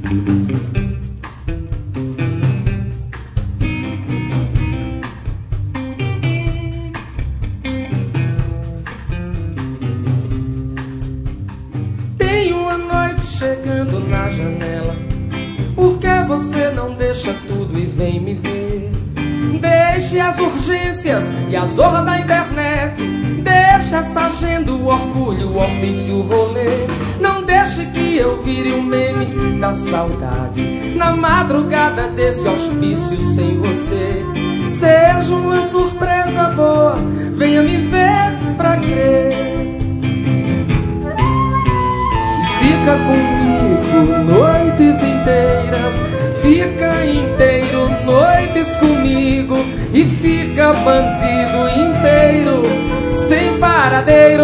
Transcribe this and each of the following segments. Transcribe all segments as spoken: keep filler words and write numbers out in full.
Tem uma noite chegando na janela. Por que você não deixa tudo e vem me ver? Deixe as urgências e a zorra da internet. Deixe essa agenda, o orgulho, o ofício, o rolê. Não deixe que eu vire um meme da saudade na madrugada desse hospício sem você. Seja uma surpresa boa, venha me ver pra crer. Fica comigo noites inteiras, fica inteiro noites comigo, e fica bandido inteiro sem paradeiro.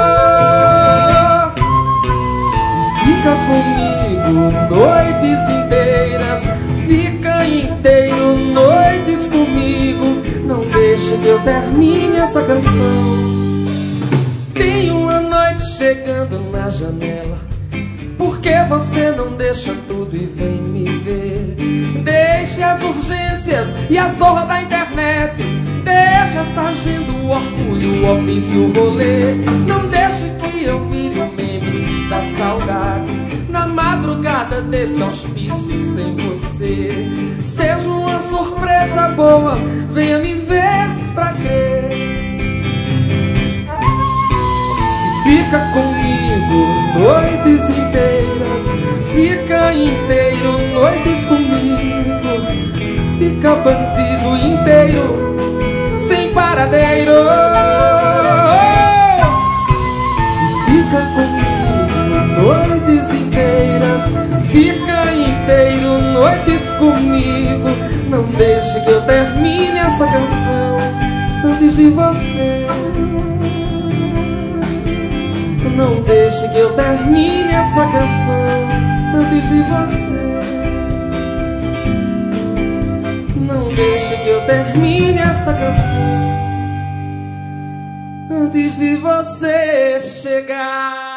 Fica comigo noites inteiras, fica inteiro noites comigo. Não deixe que eu termine essa canção. Tem uma noite chegando na janela. Por que você não deixa tudo e vem me ver? Deixe as urgências e a zorra da internet. Deixe essa agenda, o orgulho, o ofício, o rolê. Não deixe que eu vire o meme da saudade na madrugada desse hospício sem você. Seja uma surpresa boa, venha me ver pra crer. Fica comigo noites inteiras, fica inteiro noites comigo, fica bandido inteiro sem paradeiro. Fica comigo noites inteiras, fica inteiro noites comigo. Não deixe que eu termine essa canção antes de você. Não deixe que eu termine essa canção antes de você. Não deixe que eu termine essa canção antes de você chegar.